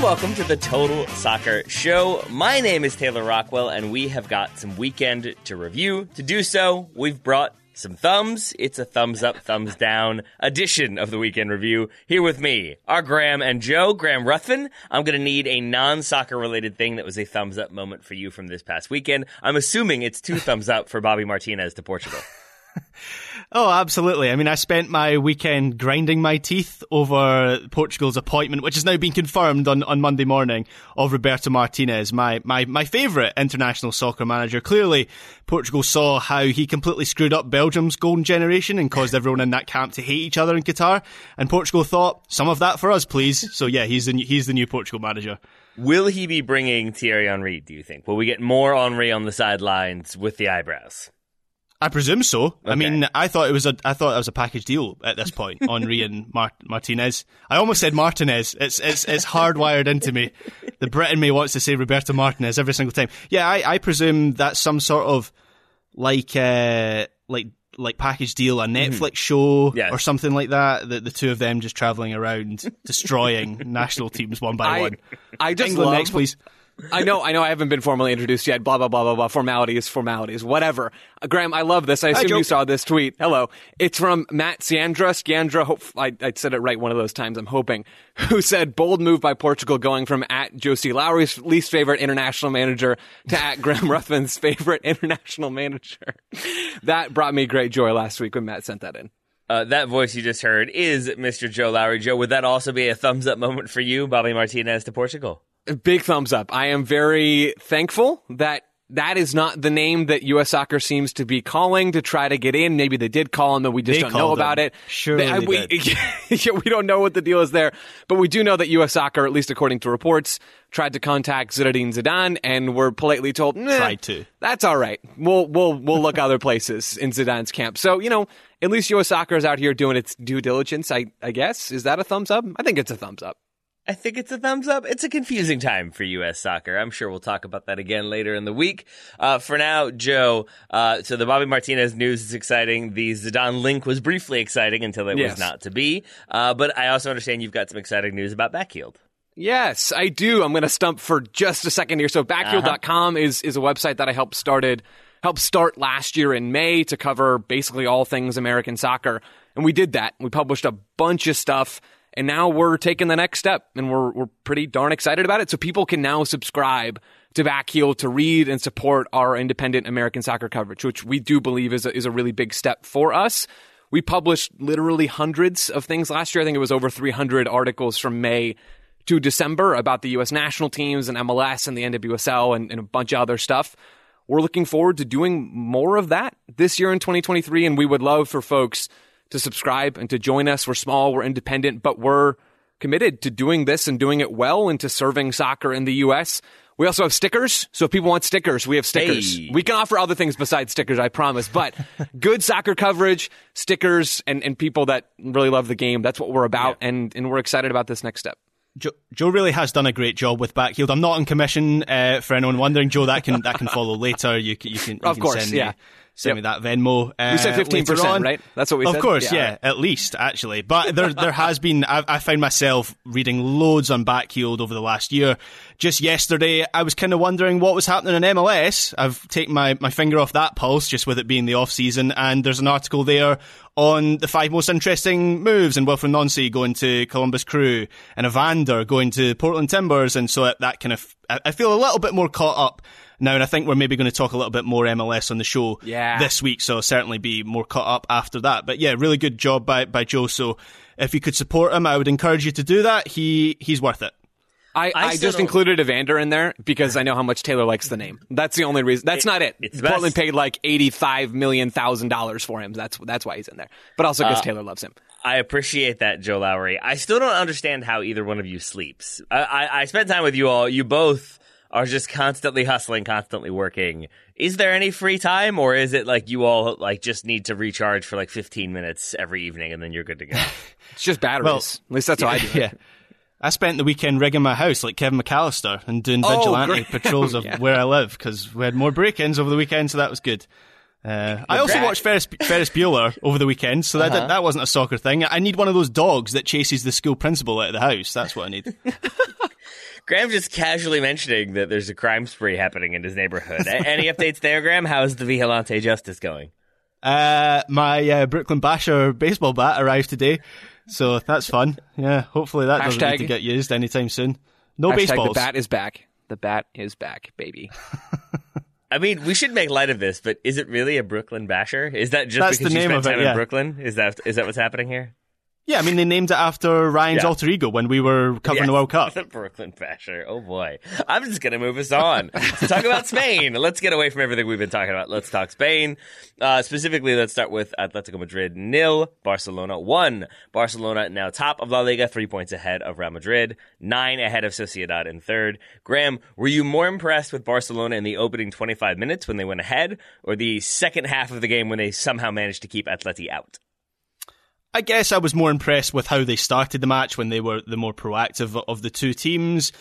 welcome to the Total Soccer Show. My name is Taylor Rockwell, and we have got some weekend to review. To do so, we've brought some thumbs. It's a thumbs up, thumbs down edition of the weekend review. Here with me are Graham and Joe. Graham Ruthven, I'm going to need a non-soccer related thing that was a thumbs up moment for you from this past weekend. I'm assuming it's 2 thumbs up for Bobby Martinez to Portugal. Oh, absolutely. I mean, I spent my weekend grinding my teeth over Portugal's appointment, which has now been confirmed on Monday morning, of Roberto Martinez, my favourite international soccer manager. Clearly, Portugal saw how he completely screwed up Belgium's golden generation and caused everyone in that camp to hate each other in Qatar. And Portugal thought, some of that for us, please. So yeah, he's the new Portugal manager. Will he be bringing Thierry Henry, do you think? Will we get more Henry on the sidelines with the eyebrows? I presume so. Okay. I mean, I thought it was a package deal at this point. Henry and Martinez. I almost said Martinez. It's hardwired into me. The Brit in me wants to say Roberto Martinez every single time. Yeah, I presume that's some sort of like package deal, a Netflix show or something like that. The two of them just traveling around destroying national teams one by one. I just England love, next, please. I know I haven't been formally introduced yet, blah, blah, blah, blah, blah, formalities, whatever. Graham, I love this. I assume you saw this tweet. Hello. It's from Matt Sciandra, I said it right one of those times, I'm hoping, who said, bold move by Portugal going from at Josie Lowry's least favorite international manager to at Graham Ruthven's favorite international manager. That brought me great joy last week when Matt sent that in. That voice you just heard is Mr. Joe Lowry. Joe, would that also be a thumbs up moment for you, Bobby Martinez to Portugal? Big thumbs up. I am very thankful that is not the name that U.S. Soccer seems to be calling to try to get in. Maybe they did call him, but we just don't know about it. Surely we don't know what the deal is there. But we do know that U.S. Soccer, at least according to reports, tried to contact Zinedine Zidane and were politely told, tried to. That's all right. We'll look other places in Zidane's camp. So, at least U.S. Soccer is out here doing its due diligence, I guess. Is that a thumbs up? I think it's a thumbs up. I think it's a thumbs up. It's a confusing time for U.S. soccer. I'm sure we'll talk about that again later in the week. For now, Joe, so the Bobby Martinez news is exciting. The Zidane link was briefly exciting until it was not to be. But I also understand you've got some exciting news about Backheeled. Yes, I do. I'm going to stump for just a second here. So Backheeled.com is a website that I helped start last year in May to cover basically all things American soccer. And we did that. We published a bunch of stuff. And now we're taking the next step, and we're pretty darn excited about it. So people can now subscribe to Backheel to read and support our independent American soccer coverage, which we do believe is a really big step for us. We published literally hundreds of things last year. I think it was over 300 articles from May to December about the U.S. national teams and MLS and the NWSL and a bunch of other stuff. We're looking forward to doing more of that this year in 2023, and we would love for folks to subscribe and to join us. We're small, we're independent, but we're committed to doing this and doing it well and to serving soccer in the U.S. We also have stickers, so if people want stickers, we have stickers. Hey. We can offer other things besides stickers, I promise, but good soccer coverage, stickers, and people that really love the game. That's what we're about, and we're excited about this next step. Joe really has done a great job with Backheeled. I'm not on commission for anyone wondering, Joe. That can follow later. You can of course, send me that Venmo. We said 15%, right? That's what we said. Of course, yeah, at least actually. But there has been. I found myself reading loads on Backheeled over the last year. Just yesterday, I was kind of wondering what was happening in MLS. I've taken my finger off that pulse, just with it being the off season, and there's an article there on the 5 most interesting moves, and Wilfred Nancy going to Columbus Crew, and Evander going to Portland Timbers, and so that kind of, I feel a little bit more caught up now, and I think we're maybe going to talk a little bit more MLS on the show this week, so I'll certainly be more caught up after that. But yeah, really good job by Joe, so if you could support him, I would encourage you to do that. He's worth it. I just included Evander in there because I know how much Taylor likes the name. That's the only reason. That's not it. Portland paid like $85 million for him. That's why he's in there. But also because Taylor loves him. I appreciate that, Joe Lowry. I still don't understand how either one of you sleeps. I spent time with you all. You both are just constantly hustling, constantly working. Is there any free time, or is it like you all like just need to recharge for like 15 minutes every evening and then you're good to go? It's just batteries. Well, at least that's how I do it. Yeah. I spent the weekend rigging my house like Kevin McAllister and doing vigilante patrols of where I live because we had more break-ins over the weekend, so that was good. I also watched Ferris Bueller over the weekend, so that wasn't a soccer thing. I need one of those dogs that chases the school principal out of the house. That's what I need. Graham just casually mentioning that there's a crime spree happening in his neighborhood. Any updates there, Graham? How's the Vigilante Justice going? My Brooklyn Basher baseball bat arrived today, so that's fun. Yeah, hopefully that doesn't need to get used anytime soon. No baseballs. The bat is back. The bat is back, baby. I mean, we should make light of this, but is it really a Brooklyn Basher? Is that just That's because the you name spent of it, time yeah. in Brooklyn? Is that what's happening here? Yeah, I mean, they named it after Ryan's Yeah. alter ego when we were covering the World Cup. The Brooklyn Basher. Oh boy. I'm just going to move us on. Let's talk about Spain. Let's get away from everything we've been talking about. Let's talk Spain. Specifically, let's start with Atletico Madrid 0, Barcelona 1. Barcelona now top of La Liga, 3 points ahead of Real Madrid, 9 ahead of Sociedad in third. Graham, were you more impressed with Barcelona in the opening 25 minutes when they went ahead, or the second half of the game when they somehow managed to keep Atleti out? I guess I was more impressed with how they started the match when they were the more proactive of the two teams.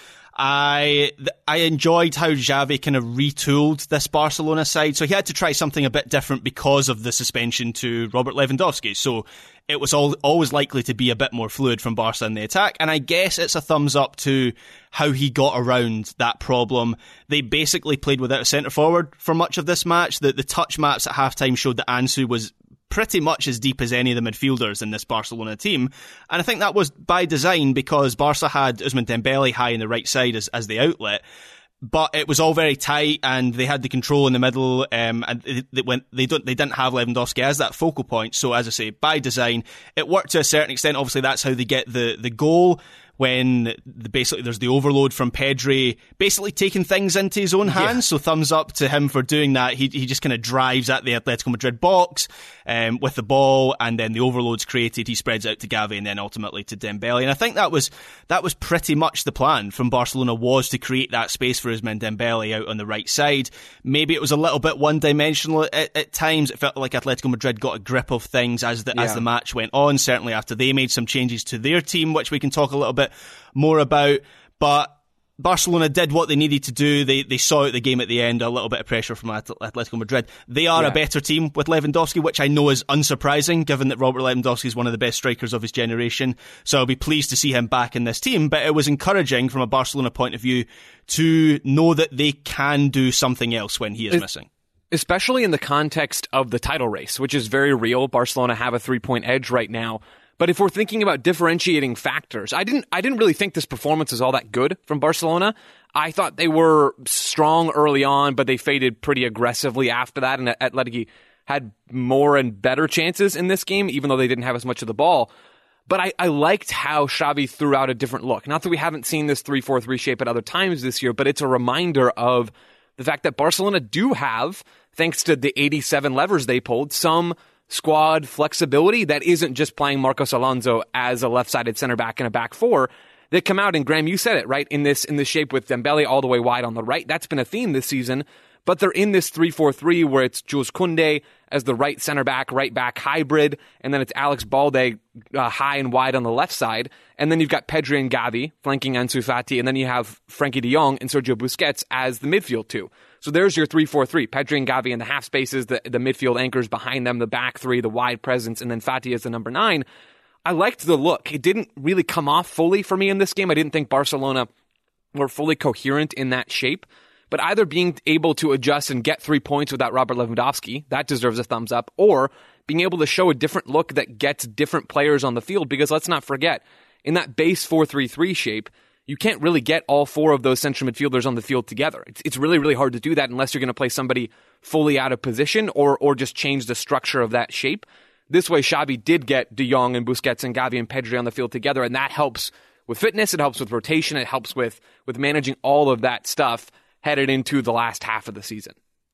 I enjoyed how Xavi kind of retooled this Barcelona side. So he had to try something a bit different because of the suspension to Robert Lewandowski. So it was always likely to be a bit more fluid from Barca in the attack. And I guess it's a thumbs up to how he got around that problem. They basically played without a centre forward for much of this match. The touch maps at halftime showed that Ansu was pretty much as deep as any of the midfielders in this Barcelona team. And I think that was by design because Barca had Ousmane Dembele high in the right side as the outlet. But it was all very tight and they had the control in the middle, and they didn't have Lewandowski as that focal point. So as I say, by design, it worked to a certain extent. Obviously that's how they get the goal. When basically there's the overload from Pedri basically taking things into his own hands. Yeah. So thumbs up to him for doing that. He just kind of drives at the Atletico Madrid box with the ball, and then the overload's created. He spreads out to Gavi and then ultimately to Dembele. And I think that was pretty much the plan from Barcelona, was to create that space for Ousmane Dembele out on the right side. Maybe it was a little bit one-dimensional at times. It felt like Atletico Madrid got a grip of things as the match went on, certainly after they made some changes to their team, which we can talk a little bit more about. But Barcelona did what they needed to do. They saw out the game at the end, a little bit of pressure from Atletico Madrid. They are a better team with Lewandowski, which I know is unsurprising given that Robert Lewandowski is one of the best strikers of his generation. So I'll be pleased to see him back in this team. But it was encouraging from a Barcelona point of view to know that they can do something else when he is missing. Especially in the context of the title race, which is very real. Barcelona have a 3-point edge right now. But if we're thinking about differentiating factors, I didn't really think this performance was all that good from Barcelona. I thought they were strong early on, but they faded pretty aggressively after that, and Atleti had more and better chances in this game, even though they didn't have as much of the ball. But I liked how Xavi threw out a different look. Not that we haven't seen this 3-4-3 shape at other times this year, but it's a reminder of the fact that Barcelona do have, thanks to the 87 levers they pulled, some squad flexibility that isn't just playing Marcos Alonso as a left-sided center back in a back four. They come out, and Graham, you said it, right? In this shape with Dembele all the way wide on the right. That's been a theme this season. But they're in this 3-4-3 where it's Jules Koundé as the right center back, right back hybrid, and then it's Alex Balde high and wide on the left side. And then you've got Pedri and Gavi flanking Ansu Fati, and then you have Frenkie de Jong and Sergio Busquets as the midfield two. So there's your 3-4-3. Pedri and Gavi in the half spaces, the midfield anchors behind them, the back three, the wide presence, and then Fati as the number 9. I liked the look. It didn't really come off fully for me in this game. I didn't think Barcelona were fully coherent in that shape. But either being able to adjust and get 3 points without Robert Lewandowski, that deserves a thumbs up, or being able to show a different look that gets different players on the field. Because let's not forget, in that base 4-3-3 shape, you can't really get all 4 of those central midfielders on the field together. It's really, really hard to do that unless you're going to play somebody fully out of position or just change the structure of that shape. This way, Xavi did get De Jong and Busquets and Gavi and Pedri on the field together, and that helps with fitness, it helps with rotation, it helps with managing all of that stuff headed into the last half of the season.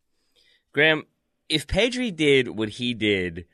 Graham, if Pedri did what he did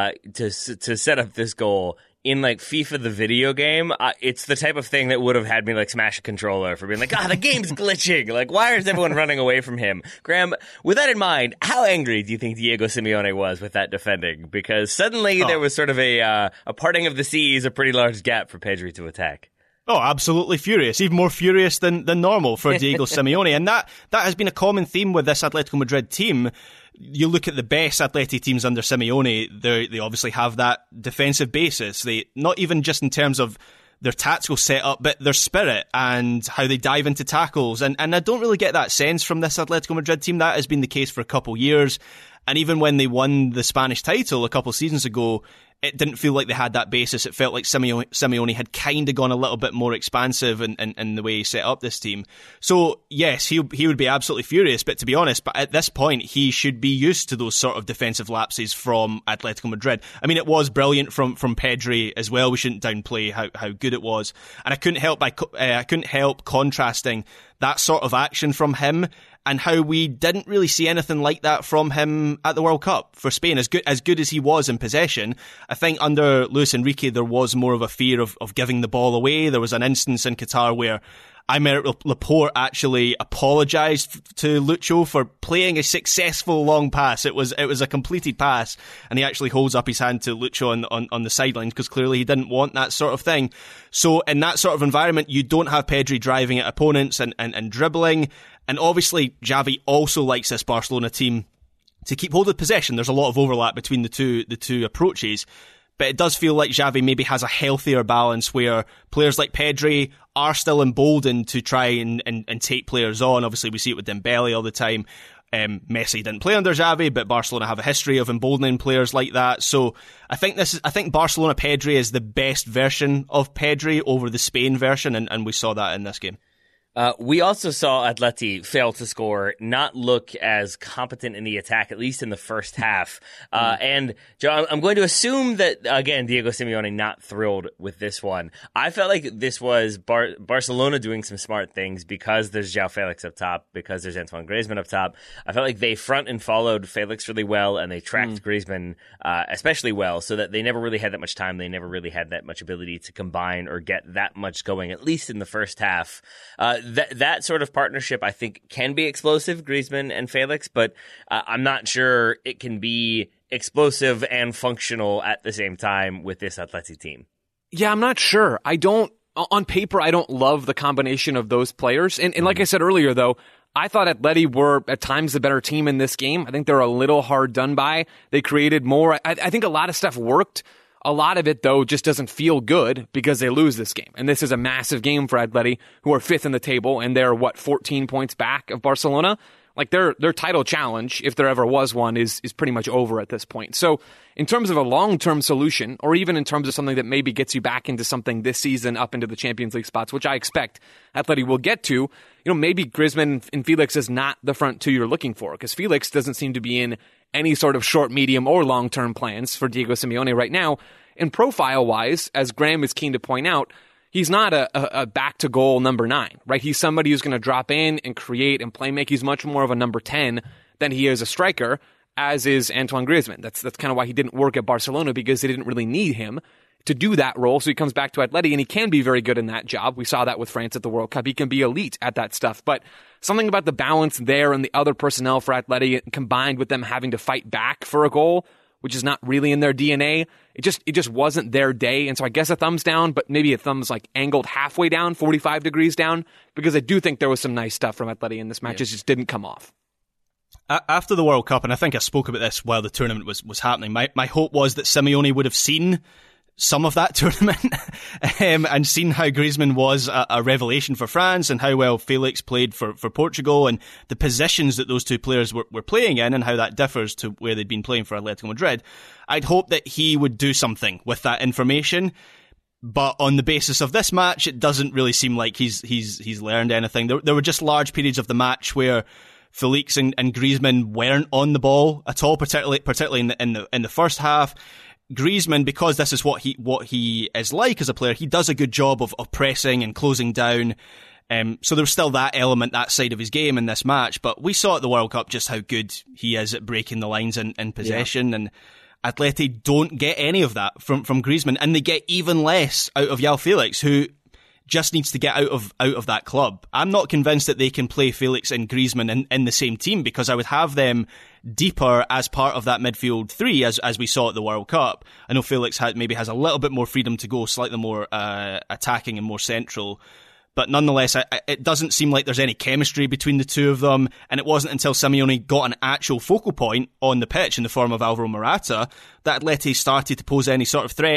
to set up this goal in like FIFA the video game, it's the type of thing that would have had me like smash a controller for being like, the game's glitching. Like, why is everyone running away from him? Graham, with that in mind, how angry do you think Diego Simeone was with that defending? Because suddenly there was sort of a parting of the seas, a pretty large gap for Pedri to attack. Oh, absolutely furious. Even more furious than normal for Diego Simeone. And that has been a common theme with this Atletico Madrid team. You look at the best Atleti teams under Simeone, they obviously have that defensive basis. They, not even just in terms of their tactical setup, but their spirit and how they dive into tackles. And I don't really get that sense from this Atletico Madrid team. That has been the case for a couple of years. And even when they won the Spanish title a couple of seasons ago, it didn't feel like they had that basis. It felt like Simeone had kind of gone a little bit more expansive in the way he set up this team. So, yes, he would be absolutely furious. But to be honest, at this point, he should be used to those sort of defensive lapses from Atletico Madrid. I mean, it was brilliant from Pedri as well. We shouldn't downplay how good it was. And I couldn't help contrasting that sort of action from him and how we didn't really see anything like that from him at the World Cup for Spain. As good as he was in possession, I think under Luis Enrique there was more of a fear of giving the ball away. There was an instance in Qatar where Aymeric Laporte actually apologised to Lucho for playing a successful long pass. It was a completed pass, and he actually holds up his hand to Lucho on the sidelines because clearly he didn't want that sort of thing. So in that sort of environment, you don't have Pedri driving at opponents and dribbling. And obviously, Xavi also likes this Barcelona team to keep hold of possession. There's a lot of overlap between the two approaches. But it does feel like Xavi maybe has a healthier balance where players like Pedri are still emboldened to try and take players on. Obviously, we see it with Dembele all the time. Messi didn't play under Xavi, but Barcelona have a history of emboldening players like that. So I think Barcelona Pedri is the best version of Pedri over the Spain version, and we saw that in this game. We also saw Atleti fail to score, not look as competent in the attack, at least in the first half. And Joe, I'm going to assume that, again, Diego Simeone not thrilled with this one. I felt like this was Barcelona doing some smart things because there's João Felix up top, because there's Antoine Griezmann up top. I felt like they front and followed Felix really well, and they tracked Griezmann especially well, so that they never really had that much time. They never really had that much ability to combine or get that much going, at least in the first half. That sort of partnership, I think, can be explosive, Griezmann and Felix, but I'm not sure it can be explosive and functional at the same time with this Atleti team. Yeah, I'm not sure. On paper, I don't love the combination of those players. And like I said earlier, though, I thought Atleti were at times the better team in this game. I think they're a little hard done by. They created more. I think a lot of stuff worked. A lot of it, though, just doesn't feel good because they lose this game. And this is a massive game for Atleti, who are fifth in the table, and they're, 14 points back of Barcelona? Like, their title challenge, if there ever was one, is pretty much over at this point. So, in terms of a long-term solution, or even in terms of something that maybe gets you back into something this season, up into the Champions League spots, which I expect Atleti will get to, maybe Griezmann and Felix is not the front two you're looking for, because Felix doesn't seem to be in any sort of short, medium, or long-term plans for Diego Simeone right now. And profile-wise, as Graham is keen to point out, he's not a back-to-goal number 9, right? He's somebody who's going to drop in and create and play make. He's much more of a number 10 than he is a striker, as is Antoine Griezmann. That's kind of why he didn't work at Barcelona, because they didn't really need him to do that role. So he comes back to Atleti, and he can be very good in that job. We saw that with France at the World Cup. He can be elite at that stuff. But something about the balance there and the other personnel for Atleti, combined with them having to fight back for a goal, which is not really in their DNA. It just wasn't their day. And so I guess a thumbs down, but maybe a thumbs like angled halfway down, 45 degrees down, because I do think there was some nice stuff from Atleti in this match. It just didn't come off. After the World Cup, and I think I spoke about this while the tournament was happening, my hope was that Simeone would have seen some of that tournament and seen how Griezmann was a revelation for France and how well Felix played for Portugal and the positions that those two players were playing in and how that differs to where they'd been playing for Atletico Madrid. I'd hope that he would do something with that information, but on the basis of this match, it doesn't really seem like he's learned anything. There were just large periods of the match where Felix and Griezmann weren't on the ball at all, particularly in the first half. Griezmann, because this is what he is like as a player, he does a good job of pressing and closing down. So there's still that element, that side of his game in this match. But we saw at the World Cup just how good he is at breaking the lines in possession. Yeah. And Atleti don't get any of that from Griezmann, and they get even less out of João Felix, who just needs to get out of that club. I'm not convinced that they can play Felix and Griezmann in the same team, because I would have them deeper as part of that midfield three, as we saw at the World Cup. I know Felix maybe has a little bit more freedom to go slightly more attacking and more central, but nonetheless, it doesn't seem like there's any chemistry between the two of them, and it wasn't until Simeone got an actual focal point on the pitch in the form of Alvaro Morata that Atleti started to pose any sort of threat, and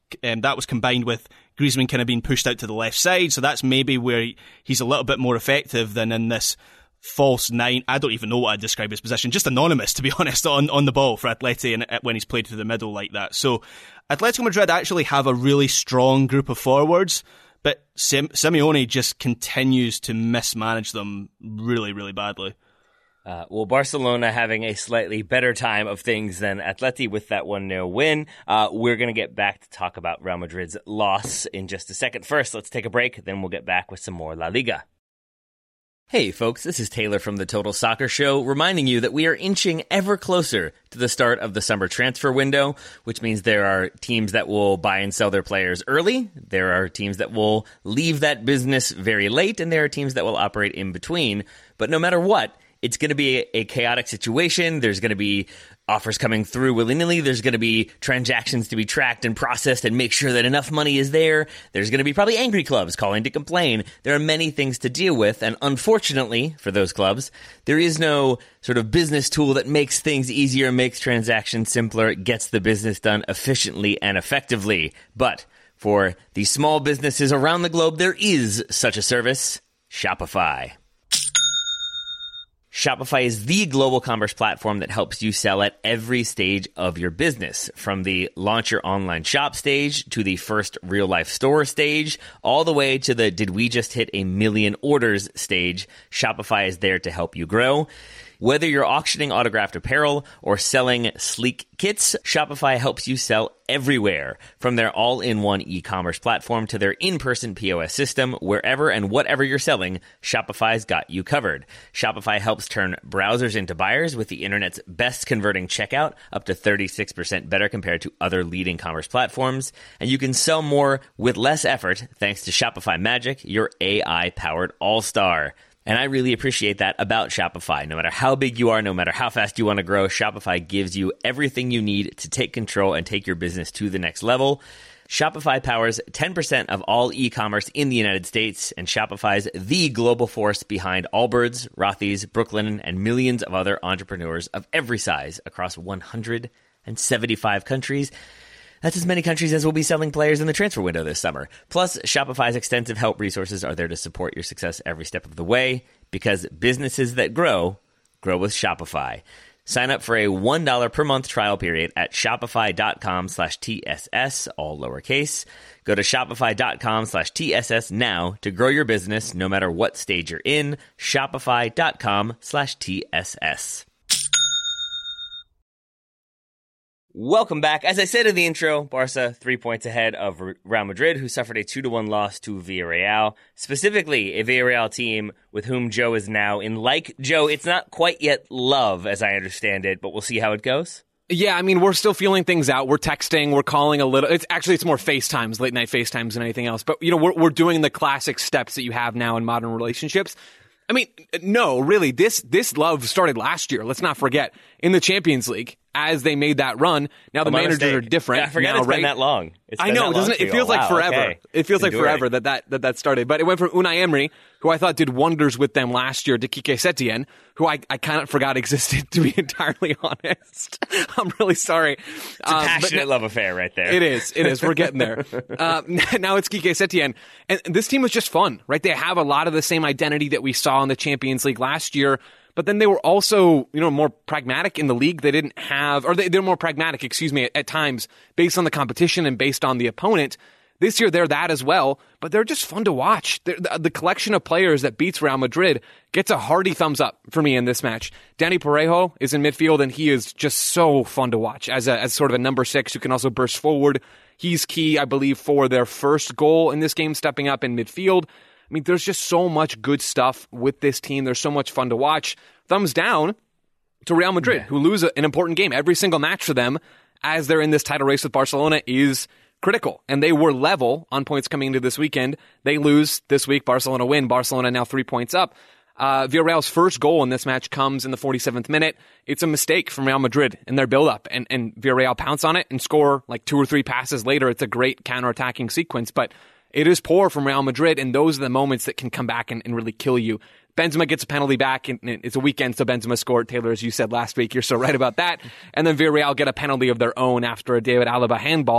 That was combined with Griezmann kind of being pushed out to the left side, so that's maybe where he's a little bit more effective than in this false nine. I don't even know what I'd describe his position. Just anonymous, to be honest, on the ball for Atleti and when he's played through the middle like that. So Atletico Madrid actually have a really strong group of forwards, but Simeone just continues to mismanage them really, really badly. Well, Barcelona having a slightly better time of things than Atleti with that 1-0 win. We're going to get back to talk about Real Madrid's loss in just a second. First, let's take a break, then we'll get back with some more La Liga. Hey folks, this is Taylor from the Total Soccer Show, reminding you that we are inching ever closer to the start of the summer transfer window, which means there are teams that will buy and sell their players early, there are teams that will leave that business very late, and there are teams that will operate in between. But no matter what, it's going to be a chaotic situation. There's going to be offers coming through willy-nilly. There's going to be transactions to be tracked and processed and make sure that enough money is there. There's going to be probably angry clubs calling to complain. There are many things to deal with, and unfortunately for those clubs, there is no sort of business tool that makes things easier, makes transactions simpler, gets the business done efficiently and effectively. But for the small businesses around the globe, there is such a service, Shopify. Shopify is the global commerce platform that helps you sell at every stage of your business, from the launch your online shop stage to the first real-life store stage, all the way to the did we just hit 1 million orders stage. Shopify is there to help you grow. Whether you're auctioning autographed apparel or selling sleek kits, Shopify helps you sell everywhere. From their all-in-one e-commerce platform to their in-person POS system, wherever and whatever you're selling, Shopify's got you covered. Shopify helps turn browsers into buyers with the internet's best converting checkout, up to 36% better compared to other leading commerce platforms. And you can sell more with less effort thanks to Shopify Magic, your AI-powered all-star. And I really appreciate that about Shopify. No matter how big you are, no matter how fast you want to grow, Shopify gives you everything you need to take control and take your business to the next level. Shopify powers 10% of all e-commerce in the United States, and Shopify's the global force behind Allbirds, Rothy's, Brooklinen, and millions of other entrepreneurs of every size across 175 countries. That's as many countries as will be selling players in the transfer window this summer. Plus, Shopify's extensive help resources are there to support your success every step of the way, because businesses that grow, grow with Shopify. Sign up for a $1 per month trial period at shopify.com/TSS, all lowercase. Go to shopify.com/TSS now to grow your business no matter what stage you're in. Shopify.com/TSS. Welcome back. As I said in the intro, Barca 3 points ahead of Real Madrid, who suffered a 2-1 loss to Villarreal. Specifically, a Villarreal team with whom Joe is now in like. Joe, it's not quite yet love, as I understand it, but we'll see how it goes. Yeah, I mean, we're still feeling things out. We're texting, we're calling a little. It's more FaceTimes, late night FaceTimes than anything else. But, we're doing the classic steps that you have now in modern relationships. I mean, no, really, this love started last year. Let's not forget, in the Champions League, as they made that run. Now the managers are different. Yeah, I forgot it's been that long. I know, doesn't it? It feels like forever. Okay. It feels like forever that started. But it went from Unai Emery, who I thought did wonders with them last year, to Quique Setien, who I kind of forgot existed, to be entirely honest. I'm really sorry. It's a passionate love affair right there. It is. We're getting there. Now it's Quique Setien. And this team was just fun, right? They have a lot of the same identity that we saw in the Champions League last year. But then they were also, more pragmatic in the league. They didn't have, or they're more pragmatic, at times, based on the competition and based on the opponent. This year, they're that as well, but they're just fun to watch. The collection of players that beats Real Madrid gets a hearty thumbs up for me in this match. Dani Parejo is in midfield, and he is just so fun to watch as sort of a number 6 who can also burst forward. He's key, I believe, for their first goal in this game, stepping up in midfield. I mean, there's just so much good stuff with this team. There's so much fun to watch. Thumbs down to Real Madrid, who lose an important game. Every single match for them, as they're in this title race with Barcelona, is critical. And they were level on points coming into this weekend. They lose this week. Barcelona win. Barcelona now 3 points up. Villarreal's first goal in this match comes in the 47th minute. It's a mistake from Real Madrid in their build-up. And Villarreal pounce on it and score like 2 or 3 passes later. It's a great counter-attacking sequence. But it is poor from Real Madrid, and those are the moments that can come back and really kill you. Benzema gets a penalty back, and it's a weekend, so Benzema scored. Taylor, as you said last week, you're so right about that. And then Villarreal get a penalty of their own after a David Alaba handball.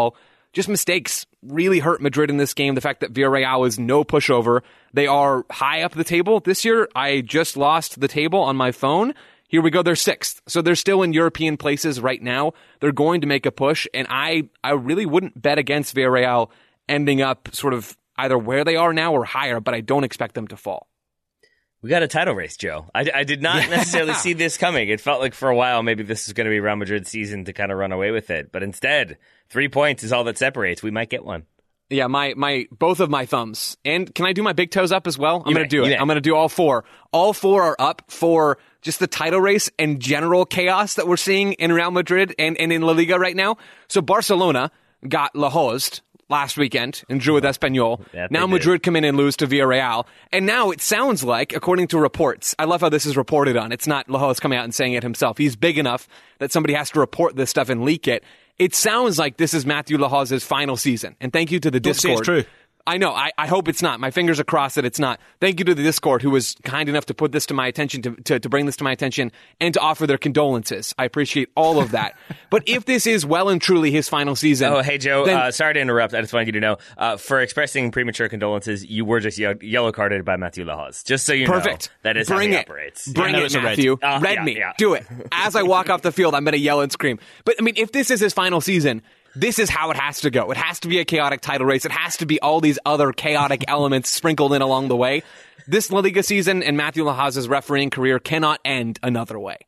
just mistakes really hurt Madrid in this game. The fact that Villarreal is no pushover. They are high up the table this year. I just lost the table on my phone. Here we go, they're 6th. So they're still in European places right now. They're going to make a push, and I really wouldn't bet against Villarreal ending up sort of either where they are now or higher, but I don't expect them to fall. We got a title race, Joe. I did not necessarily see this coming. It felt like for a while maybe this is going to be Real Madrid's season to kind of run away with it. But instead, 3 points is all that separates. We might get one. Yeah, my both of my thumbs. And can I do my big toes up as well? I'm going to do it. I'm going to do all 4. All 4 are up for just the title race and general chaos that we're seeing in Real Madrid and in La Liga right now. So Barcelona got La Host last weekend and drew with Espanyol. Now Madrid come in and lose to Villarreal. And now it sounds like, according to reports, I love how this is reported on. It's not La Host coming out and saying it himself. He's big enough that somebody has to report this stuff and leak it. It sounds like this is Matthew Lahoz' final season. And thank you to the Discord. Don't say it's true. I know. I hope it's not. My fingers are crossed that it's not. Thank you to the Discord who was kind enough to put this to my attention, to bring this to my attention, and to offer their condolences. I appreciate all of that. But if this is well and truly his final season... Oh, hey, Joe. Sorry to interrupt. I just wanted you to know, for expressing premature condolences, you were just yellow carded by Matthew Lahoz. Just so you know. That is how he operates. Bring it, Matthew. Red me. Yeah. Do it. As I walk off the field, I'm going to yell and scream. But, I mean, if this is his final season... This is how it has to go. It has to be a chaotic title race. It has to be all these other chaotic elements sprinkled in along the way. This La Liga season and Matthew Lahaz's refereeing career cannot end another way.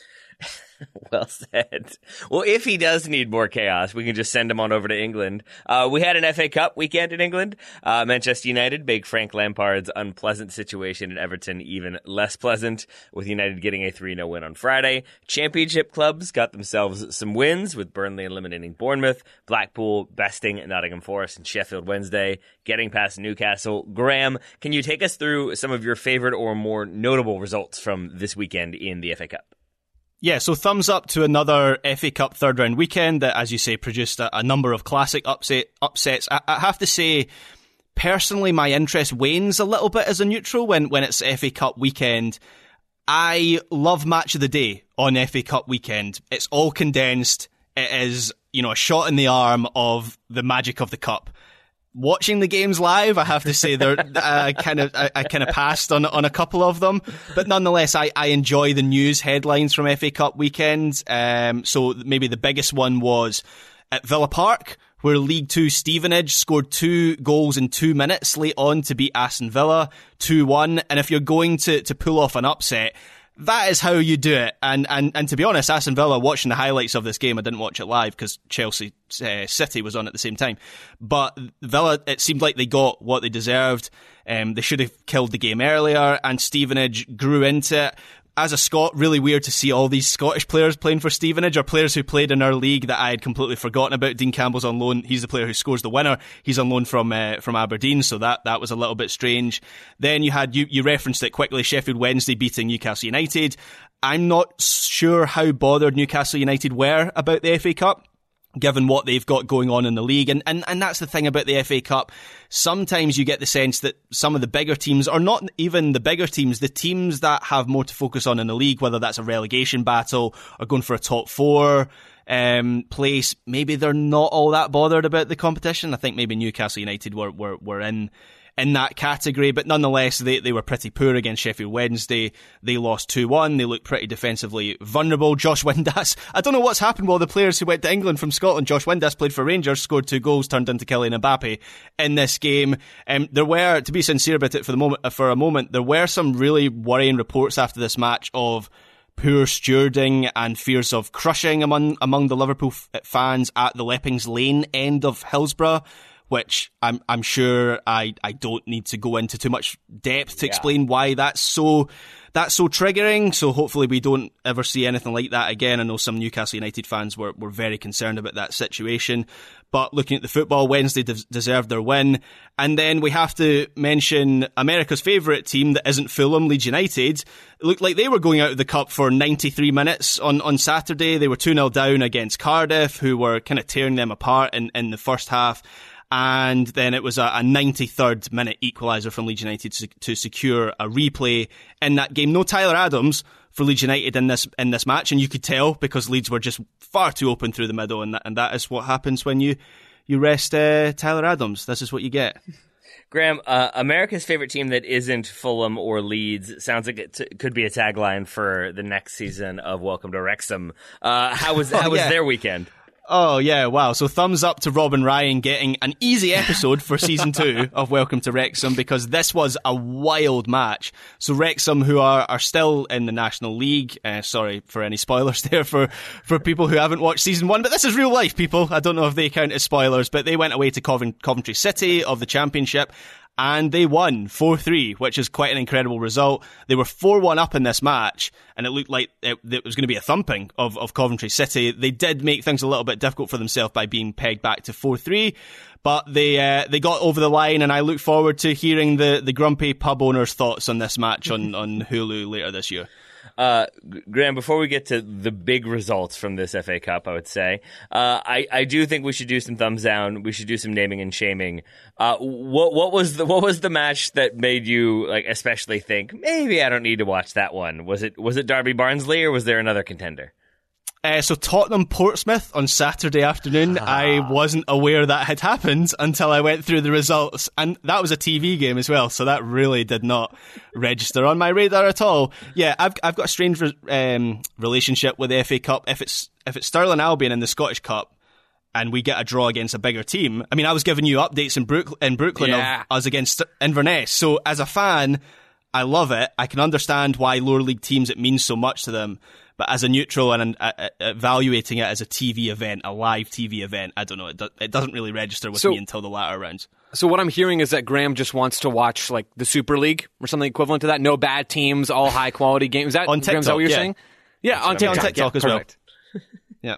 Well said. Well, if he does need more chaos, we can just send him on over to England. We had an FA Cup weekend in England. Manchester United make Frank Lampard's unpleasant situation in Everton even less pleasant, with United getting a 3-0 win on Friday. Championship clubs got themselves some wins, with Burnley eliminating Bournemouth, Blackpool besting Nottingham Forest, and Sheffield Wednesday getting past Newcastle. Graham, can you take us through some of your favorite or more notable results from this weekend in the FA Cup? Yeah, so thumbs up to another FA Cup third round weekend that, as you say, produced a number of classic upsets. I have to say, personally, my interest wanes a little bit as a neutral when it's FA Cup weekend. I love Match of the Day on FA Cup weekend. It's all condensed. It is, a shot in the arm of the magic of the cup. Watching the games live, I have to say, I kind of passed on a couple of them, but nonetheless, I enjoy the news headlines from FA Cup weekend. So maybe the biggest one was at Villa Park, where League Two Stevenage scored 2 goals in 2 minutes late on to beat Aston Villa 2-1. And if you're going to pull off an upset, that is how you do it. And to be honest, Aston Villa, watching the highlights of this game, I didn't watch it live because Chelsea City was on at the same time. But Villa, it seemed like they got what they deserved. They should have killed the game earlier, and Stevenage grew into it. As a Scot, really weird to see all these Scottish players playing for Stevenage, or players who played in our league that I had completely forgotten about. Dean Campbell's on loan. He's the player who scores the winner. He's on loan from Aberdeen, so that was a little bit strange. Then you had, you referenced it quickly, Sheffield Wednesday beating Newcastle United. I'm not sure how bothered Newcastle United were about the FA Cup, given what they've got going on in the league. And that's the thing about the FA Cup. Sometimes you get the sense that some of the bigger teams, or not even the bigger teams, the teams that have more to focus on in the league, whether that's a relegation battle or going for a top 4 place, maybe they're not all that bothered about the competition. I think maybe Newcastle United were in that category, but nonetheless, they were pretty poor against Sheffield Wednesday. They lost 2-1. They looked pretty defensively vulnerable. Josh Windass, I don't know what's happened with all the players who went to England from Scotland. Josh Windass played for Rangers, scored 2 goals, turned into Kylian Mbappe in this game. There were, to be sincere about it for a moment, there were some really worrying reports after this match of poor stewarding and fears of crushing among the Liverpool fans at the Leppings Lane end of Hillsborough, which I'm sure I don't need to go into too much depth to explain why that's so triggering. So hopefully we don't ever see anything like that again. I know some Newcastle United fans were very concerned about that situation. But looking at the football, Wednesday deserved their win. And then we have to mention America's favourite team that isn't Fulham, Leeds United. It looked like they were going out of the cup for 93 minutes on Saturday. They were 2-0 down against Cardiff, who were kind of tearing them apart in the first half. And then it was a 93rd minute equaliser from Leeds United to secure a replay in that game. No Tyler Adams for Leeds United in this match, and you could tell because Leeds were just far too open through the middle, and that is what happens when you you rest Tyler Adams. This is what you get. Graham, America's favorite team that isn't Fulham or Leeds sounds like it could be a tagline for the next season of Welcome to Wrexham. How was their weekend? Oh, yeah, wow. So thumbs up to Rob and Ryan getting an easy episode for season 2 of Welcome to Wrexham, because this was a wild match. So Wrexham, who are still in the National League, sorry for any spoilers there for people who haven't watched season 1, but this is real life, people. I don't know if they count as spoilers, but they went away to Coventry City of the Championship, and they won 4-3, which is quite an incredible result. They were 4-1 up in this match, and it looked like it was going to be a thumping of Coventry City. They did make things a little bit difficult for themselves by being pegged back to 4-3, but they got over the line, and I look forward to hearing the grumpy pub owner's thoughts on this match on Hulu later this year. Graham, before we get to the big results from this FA Cup, I would say, I do think we should do some thumbs down. We should do some naming and shaming. What was the match that made you especially think maybe I don't need to watch that one? Was it Derby Barnsley, or was there another contender? So Tottenham Portsmouth on Saturday afternoon. I wasn't aware that had happened until I went through the results, and that was a TV game as well, so that really did not register on my radar at all. Yeah, I've got a strange relationship with the FA Cup. If it's Stirling Albion in the Scottish Cup and we get a draw against a bigger team, I mean, I was giving you updates in Brooklyn of us against Inverness, so as a fan, I love it. I can understand why lower league teams, it means so much to them. But as a neutral and evaluating it as a TV event, a live TV event, I don't know. It doesn't really register with me until the latter rounds. So what I'm hearing is that Graham just wants to watch the Super League or something equivalent to that. No bad teams, all high quality games. Is that on TikTok? Graham, is that what you're saying? Yeah, on TikTok as well. Yeah.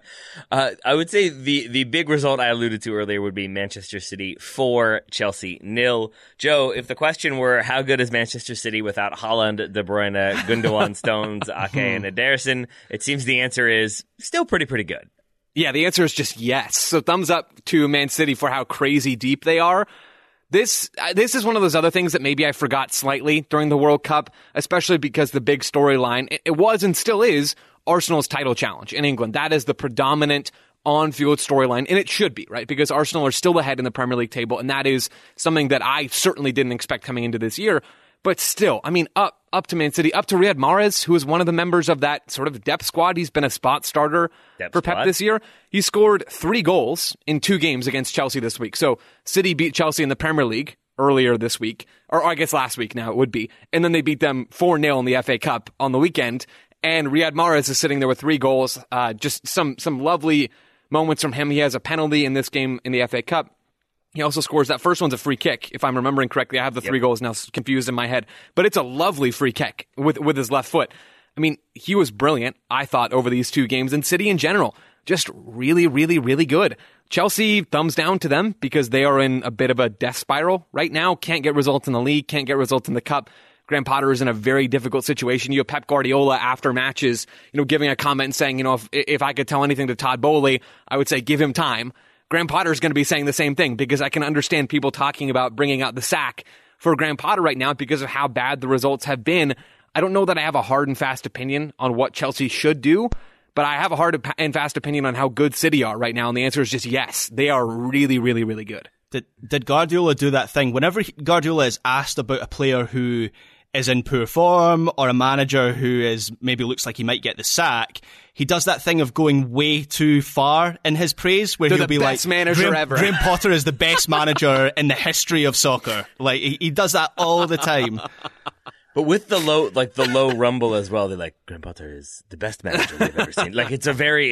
I would say the big result I alluded to earlier would be Manchester City 4, Chelsea 0. Joe, if the question were how good is Manchester City without Haaland, De Bruyne, Gundogan, Stones, Ake, and Ederson, it seems the answer is still pretty good. Yeah, the answer is just yes. So thumbs up to Man City for how crazy deep they are. This is one of those other things that maybe I forgot slightly during the World Cup, especially because the big storyline, it was and still is Arsenal's title challenge in England. That is the predominant on-field storyline, and it should be, right? Because Arsenal are still ahead in the Premier League table, and that is something that I certainly didn't expect coming into this year. But still, I mean, up to Man City, up to Riyad Mahrez, who is one of the members of that sort of depth squad. He's been a spot starter for Pep this year. He scored 3 goals in 2 games against Chelsea this week. So City beat Chelsea in the Premier League earlier this week, or I guess last week now it would be. And then they beat them 4-0 in the FA Cup on the weekend. And Riyad Mahrez is sitting there with 3 goals. Just some lovely moments from him. He has a penalty in this game in the FA Cup. He also scores, that first one's a free kick, if I'm remembering correctly. I have the 3 goals now confused in my head. But it's a lovely free kick with his left foot. I mean, he was brilliant, I thought, over these 2 games. And City in general, just really, really, really good. Chelsea, thumbs down to them because they are in a bit of a death spiral right now. Can't get results in the league, can't get results in the cup. Graham Potter is in a very difficult situation. You have Pep Guardiola after matches, giving a comment and saying, if I could tell anything to Todd Boehly, I would say give him time. Graham Potter is going to be saying the same thing because I can understand people talking about bringing out the sack for Graham Potter right now because of how bad the results have been. I don't know that I have a hard and fast opinion on what Chelsea should do, but I have a hard and fast opinion on how good City are right now, and the answer is just yes. They are really, really, really good. Did Guardiola do that thing? Whenever Guardiola is asked about a player who is in poor form or a manager who is maybe looks like he might get the sack, he does that thing of going way too far in his praise, where he'll be like, Graham Potter is the best manager in the history of soccer. Like he does that all the time. But with the low rumble as well, they're like, Graham Potter is the best manager we've ever seen. Like it's a very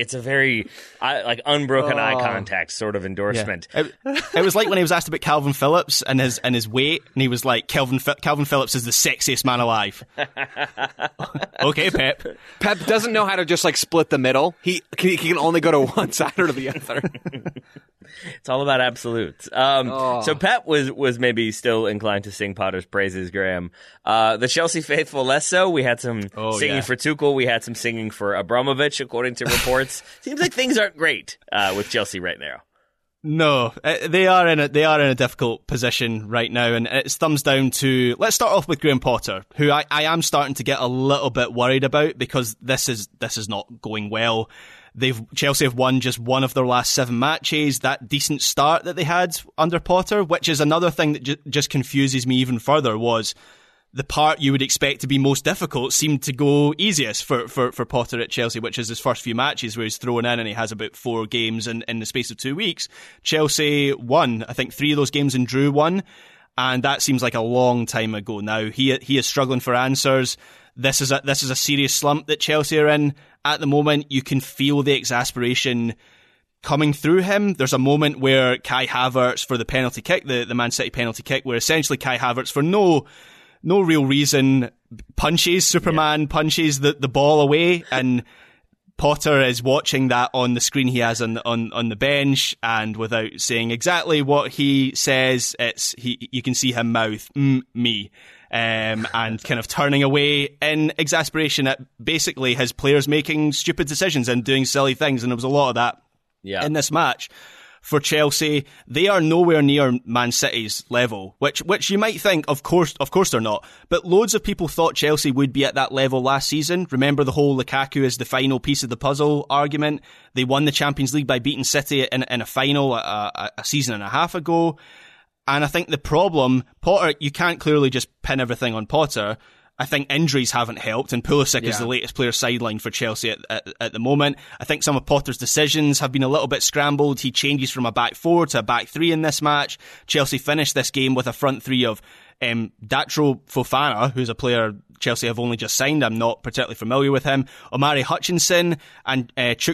unbroken eye contact sort of endorsement. Yeah. It was like when he was asked about Calvin Phillips and his weight, and he was like, Calvin Phillips is the sexiest man alive. Okay, Pep. Pep doesn't know how to just split the middle. He can only go to one side or the other. It's all about absolutes. So Pep was maybe still inclined to sing Potter's praises, Graham. The Chelsea faithful less so. We had some singing for Tuchel. We had some singing for Abramovich, according to reports. Seems like things aren't great with Chelsea right now. No, they are in a difficult position right now, and it's thumbs down to. Let's start off with Graham Potter, who I am starting to get a little bit worried about because this is not going well. Chelsea have won just one of their last 7 matches. That decent start that they had under Potter, which is another thing that just confuses me even further, was the part you would expect to be most difficult seemed to go easiest for Potter at Chelsea, which is his first few matches where he's thrown in and he has about 4 games in the space of 2 weeks. Chelsea won, I think, 3 of those games and drew 1. And that seems like a long time ago now. He is struggling for answers. This is a serious slump that Chelsea are in at the moment. You can feel the exasperation coming through him. There's a moment where Kai Havertz, for the penalty kick, the Man City penalty kick, where essentially Kai Havertz, for no real reason, punches punches the ball away, and Potter is watching that on the screen he has on the bench, and without saying exactly what he says, you can see him mouth me, and kind of turning away in exasperation at basically his players making stupid decisions and doing silly things, and there was a lot of that in this match. For Chelsea, they are nowhere near Man City's level, which you might think, of course they're not. But loads of people thought Chelsea would be at that level last season. Remember the whole Lukaku is the final piece of the puzzle argument? They won the Champions League by beating City in a final a season and a half ago. And I think the problem, Potter, you can't clearly just pin everything on Potter. I think injuries haven't helped, and Pulisic is the latest player sidelined for Chelsea at the moment. I think some of Potter's decisions have been a little bit scrambled. He changes from a back 4 to a back 3 in this match. Chelsea finished this game with a front 3 of Datro Fofana, who's a player Chelsea have only just signed. I'm not particularly familiar with him. Omari Hutchinson and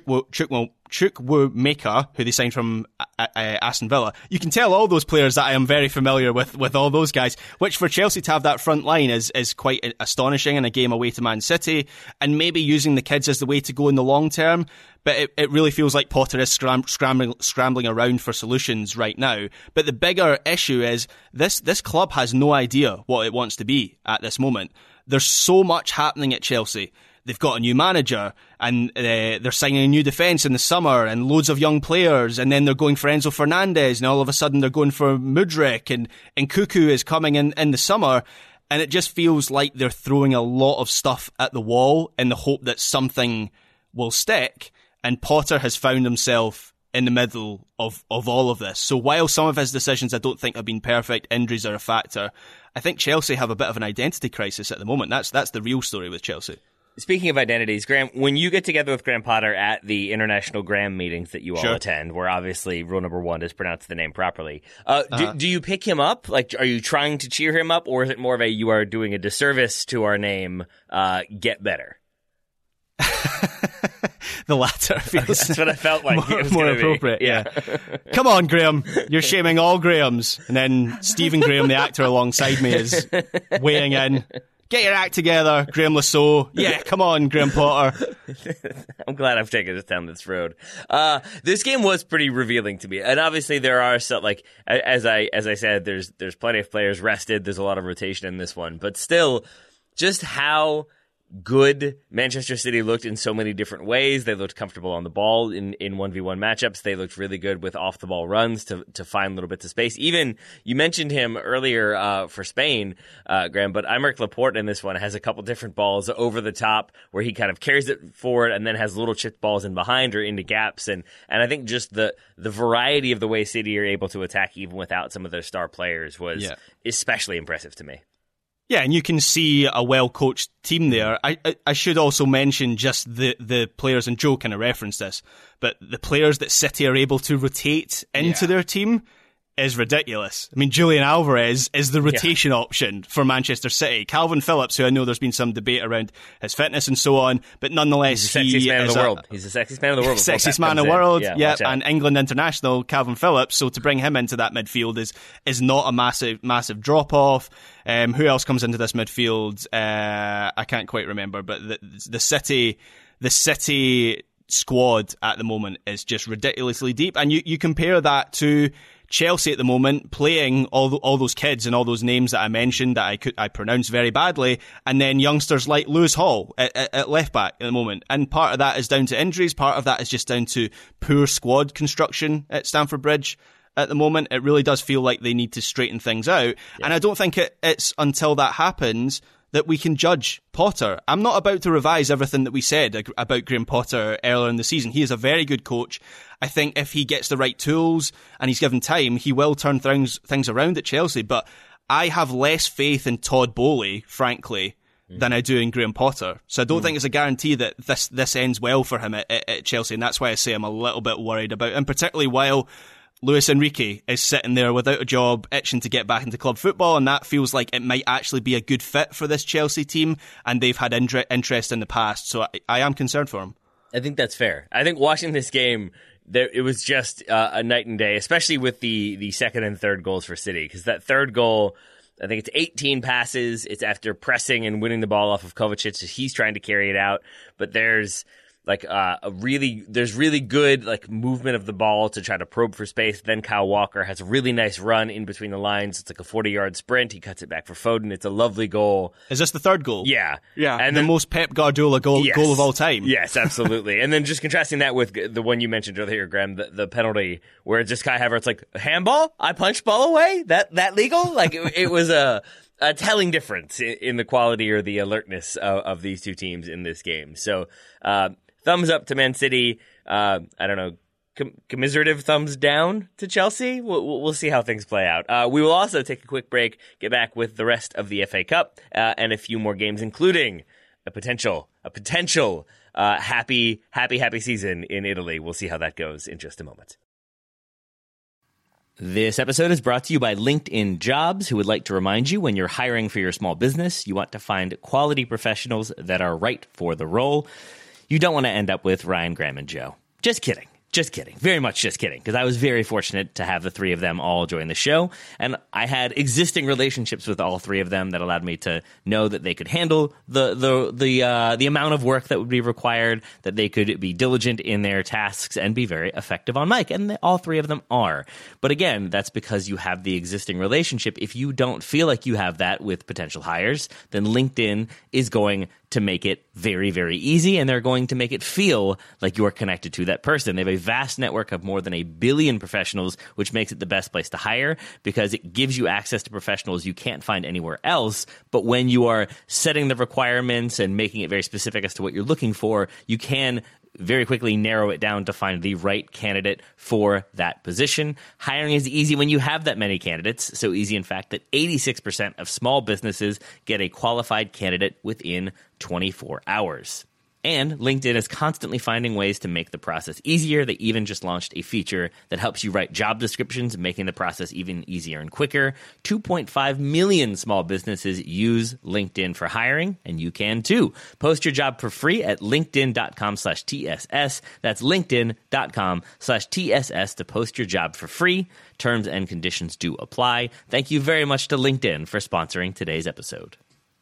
Chukwuemeka, who they signed from Aston Villa. You can tell all those players that I am very familiar with all those guys, which for Chelsea to have that front line is quite astonishing in a game away to Man City, and maybe using the kids as the way to go in the long term. But it really feels like Potter is scrambling around for solutions right now. But the bigger issue is this club has no idea what it wants to be at this moment. There's so much happening at Chelsea. They've got a new manager, and they're signing a new defence in the summer, and loads of young players, and then they're going for Enzo Fernandez, and all of a sudden they're going for Mudryk, and Cuckoo is coming in the summer, and it just feels like they're throwing a lot of stuff at the wall in the hope that something will stick, and Potter has found himself in the middle of all of this. So while some of his decisions I don't think have been perfect, injuries are a factor, I think Chelsea have a bit of an identity crisis at the moment. That's the real story with Chelsea. Speaking of identities, Graham, when you get together with Graham Potter at the international Graham meetings that you all attend, where obviously rule number 1 is pronounce the name properly, do you pick him up? Like, are you trying to cheer him up, or is it more of a you are doing a disservice to our name, get better? The latter feels that's what I felt like. More appropriate. Yeah. Come on, Graham. You're shaming all Grahams. And then Stephen Graham, the actor alongside me, is weighing in. Get your act together, Graham Lasso. Yeah, come on, Graham Potter. I'm glad I've taken us down this road. This game was pretty revealing to me, and obviously there are some, like as I said, there's plenty of players rested. There's a lot of rotation in this one, but still, just how good Manchester City looked in so many different ways. They looked comfortable on the ball in 1v1 matchups. They looked really good with off-the-ball runs to find little bits of space. Even, you mentioned him earlier for Spain, Graham, but Aymeric Laporte in this one has a couple different balls over the top where he kind of carries it forward and then has little chipped balls in behind or into gaps. And I think just the variety of the way City are able to attack even without some of their star players was especially impressive to me. Yeah, and you can see a well-coached team there. I should also mention just the players, and Joe kind of referenced this, but the players that City are able to rotate into their team is ridiculous. I mean, Julian Alvarez is the rotation option for Manchester City. Calvin Phillips, who I know there's been some debate around his fitness and so on, but nonetheless, he's the sexiest man in the world. He's the sexiest man in the world. Sexiest man in the world, and England international, Calvin Phillips. So to bring him into that midfield is not a massive drop-off. Who else comes into this midfield? I can't quite remember, but the City squad at the moment is just ridiculously deep, and you compare that to Chelsea at the moment playing all those kids and all those names that I mentioned that I pronounce very badly, and then youngsters like Lewis Hall at left back at the moment. And part of that is down to injuries, part of that is just down to poor squad construction at Stamford Bridge at the moment. It really does feel like they need to straighten things out. And I don't think it's until that happens that we can judge Potter. I'm not about to revise everything that we said about Graham Potter earlier in the season. He is a very good coach. I think if he gets the right tools and he's given time, he will turn things around at Chelsea. But I have less faith in Todd Boehly, frankly, than I do in Graham Potter. So I don't think it's a guarantee that this ends well for him at Chelsea, and that's why I say I'm a little bit worried about him, particularly while Luis Enrique is sitting there without a job, itching to get back into club football, and that feels like it might actually be a good fit for this Chelsea team, and they've had interest in the past, so I am concerned for him. I think that's fair. I think watching this game, it was just a night and day, especially with the second and third goals for City, because that third goal, I think it's 18 passes. It's after pressing and winning the ball off of Kovacic. So he's trying to carry it out, but there's really good like movement of the ball to try to probe for space. Then Kyle Walker has a really nice run in between the lines. It's like a 40-yard sprint. He cuts it back for Foden. It's a lovely goal. Is this the third goal? Yeah. And the most Pep Guardiola goal of all time. Yes, absolutely. And then just contrasting that with the one you mentioned earlier, Graham, the penalty where it's just Kai Havertz like, handball? I punched ball away? That legal? Like it was a telling difference in the quality or the alertness of these two teams in this game. So, thumbs up to Man City. I don't know, commiserative thumbs down to Chelsea. We'll see how things play out. We will also take a quick break, get back with the rest of the FA Cup and a few more games, including a potential happy season in Italy. We'll see how that goes in just a moment. This episode is brought to you by LinkedIn Jobs, who would like to remind you when you're hiring for your small business, you want to find quality professionals that are right for the role. You don't want to end up with Ryan, Graham, and Joe. Just kidding. Just kidding. Very much just kidding. Because I was very fortunate to have the three of them all join the show. And I had existing relationships with all three of them that allowed me to know that they could handle the amount of work that would be required, that they could be diligent in their tasks and be very effective on mic. And all three of them are. But again, that's because you have the existing relationship. If you don't feel like you have that with potential hires, then LinkedIn is going to make it very, very easy, and they're going to make it feel like you're connected to that person. They have a vast network of more than 1 billion professionals, which makes it the best place to hire because it gives you access to professionals you can't find anywhere else. But when you are setting the requirements and making it very specific as to what you're looking for, you can very quickly narrow it down to find the right candidate for that position. Hiring is easy when you have that many candidates. So easy, in fact, that 86% of small businesses get a qualified candidate within 24 hours. And LinkedIn is constantly finding ways to make the process easier. They even just launched a feature that helps you write job descriptions, making the process even easier and quicker. 2.5 million small businesses use LinkedIn for hiring, and you can too. Post your job for free at linkedin.com/TSS. That's linkedin.com/TSS to post your job for free. Terms and conditions do apply. Thank you very much to LinkedIn for sponsoring today's episode.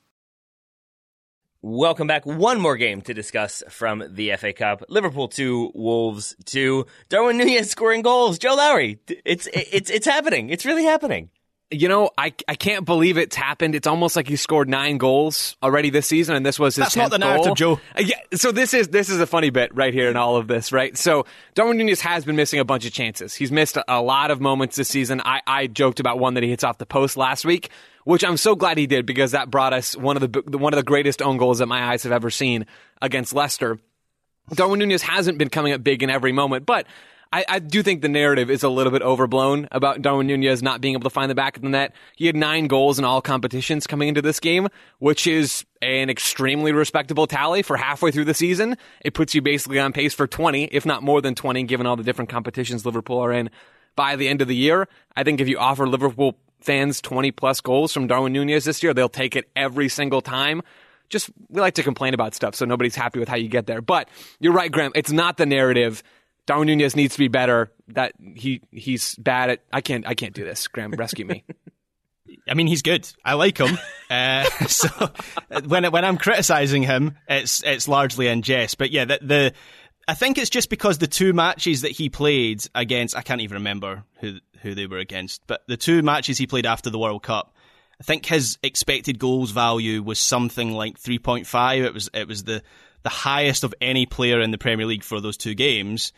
Welcome back. One more game to discuss from the FA Cup. Liverpool 2, Wolves 2. Darwin Núñez scoring goals. Joe Lowry. It's happening. It's really happening. You know, I can't believe it's happened. It's almost like he scored 9 goals already this season, and this was his 10th goal. That's not the narrative, Joe. Yeah, so this is a funny bit right here in all of this, right? So Darwin Núñez has been missing a bunch of chances. He's missed a lot of moments this season. I joked about one that he hits off the post last week, which I'm so glad he did because that brought us one of the greatest own goals that my eyes have ever seen against Leicester. Darwin Núñez hasn't been coming up big in every moment, but I do think the narrative is a little bit overblown about Darwin Núñez not being able to find the back of the net. He had 9 goals in all competitions coming into this game, which is an extremely respectable tally for halfway through the season. It puts you basically on pace for 20, if not more than 20, given all the different competitions Liverpool are in by the end of the year. I think if you offer Liverpool fans 20-plus goals from Darwin Núñez this year, they'll take it every single time. We like to complain about stuff, so nobody's happy with how you get there. But you're right, Graham. It's not the narrative. Darwin Núñez needs to be better. That he's bad at. I can't do this. Graham, rescue me. I mean, he's good. I like him. So when I'm criticizing him, it's largely in jest. But yeah, I think it's just because the 2 matches that he played against, I can't even remember who they were against, but the 2 matches he played after the World Cup, I think his expected goals value was something like 3.5. It was the highest of any player in the Premier League for those 2 games.